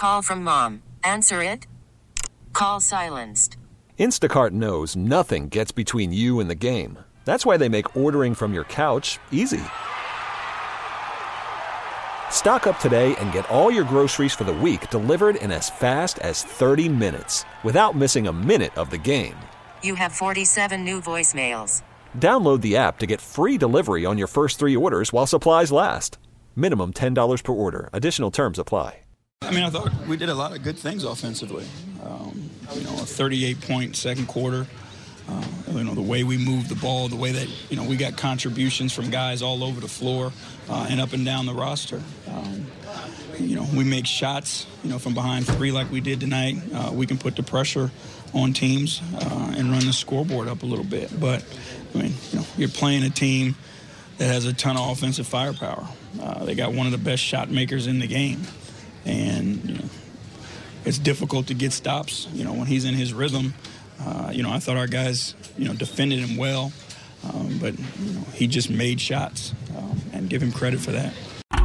call from mom. Answer it. Call silenced. Instacart knows nothing gets between you and the game. That's why they make ordering from your couch easy. Stock up today and get all your groceries for the week delivered in as fast as 30 minutes without missing a minute of the game. You have 47 new voicemails. Download the app to get free delivery on your first 3 orders while supplies last. Minimum $10 per order. Additional terms apply. I mean, I thought we did a lot of good things offensively. A 38-point second quarter. The way we moved the ball, the way that, we got contributions from guys all over the floor and up and down the roster. We make shots, from behind 3 like we did tonight. We can put the pressure on teams and run the scoreboard up a little bit. But, you're playing a team that has a ton of offensive firepower. They got one of the best shot makers in the game. And, it's difficult to get stops, when he's in his rhythm. I thought our guys, defended him well, but he just made shots, and give him credit for that.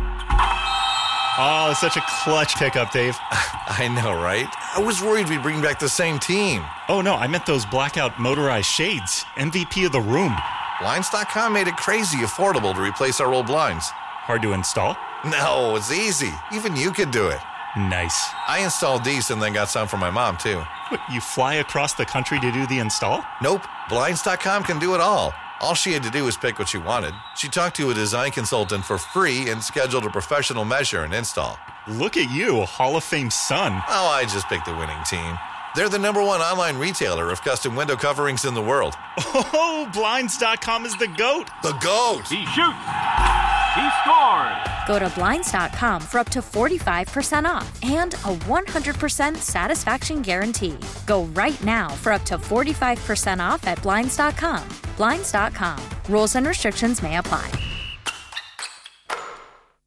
Oh, such a clutch pickup, Dave. I know, right? I was worried we'd bring back the same team. Oh, no, I meant those blackout motorized shades. MVP of the room. Blinds.com made it crazy affordable to replace our old blinds. Hard to install? No, it's easy. Even you could do it. Nice. I installed these and then got some for my mom, too. What, you fly across the country to do the install? Nope. Blinds.com can do it all. All she had to do was pick what she wanted. She talked to a design consultant for free and scheduled a professional measure and install. Look at you, Hall of Fame son. Oh, I just picked the winning team. They're the #1 online retailer of custom window coverings in the world. Oh, Blinds.com is the GOAT. The GOAT. He shoots. He scored. Go to Blinds.com for up to 45% off and a 100% satisfaction guarantee. Go right now for up to 45% off at Blinds.com. Blinds.com. Rules and restrictions may apply.